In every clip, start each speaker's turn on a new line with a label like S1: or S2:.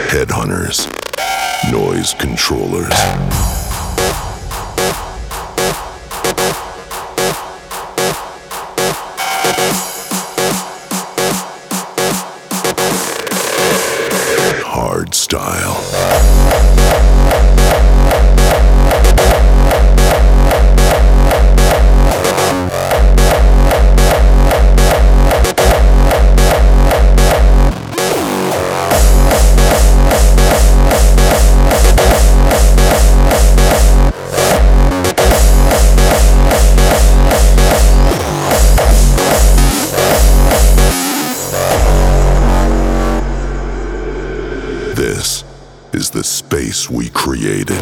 S1: Headhunters, noise controllers. Hard style. This is the space we created.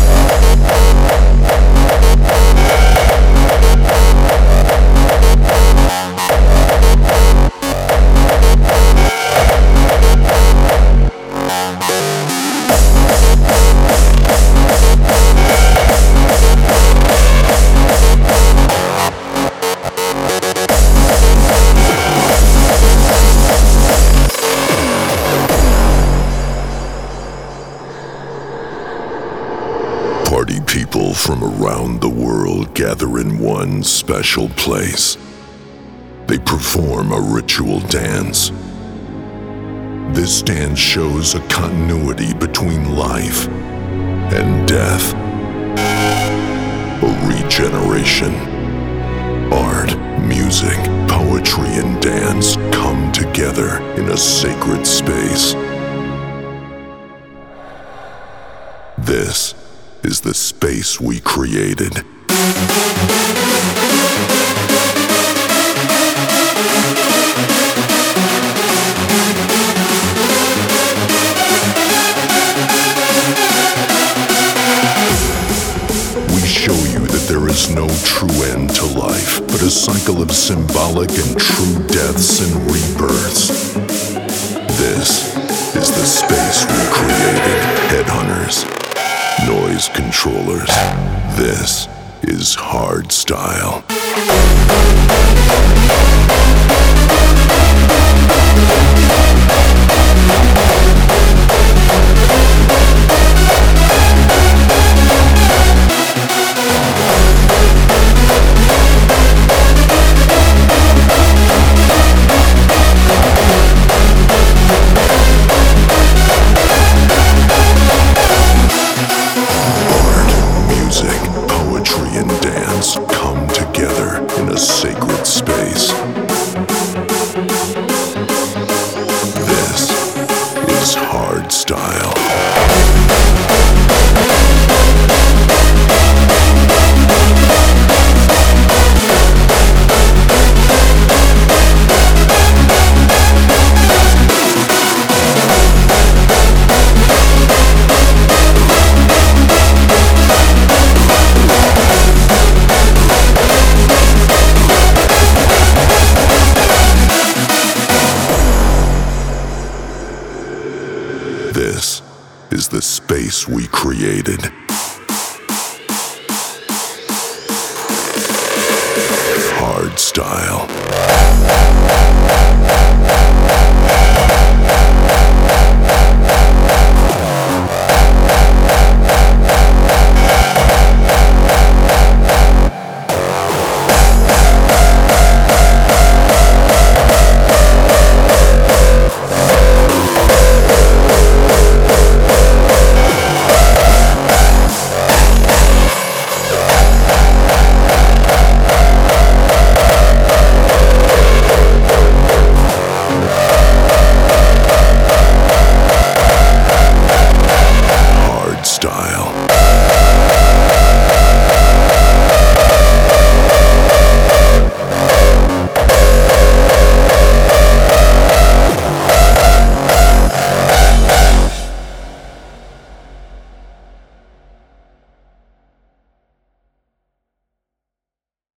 S1: Party people from around the world gather in one special place. They perform a ritual dance. This dance shows a continuity between life and death, a regeneration. Art, music, poetry, and dance come together in a sacred space. This is the space we created. We show you that there is no true end to life, but a cycle of symbolic and true deaths and rebirths. This is the space we created. Headhunters, noise controllers. This is hard style. Come together in a sacred space. This is hard style. This is the space we created. Hard style.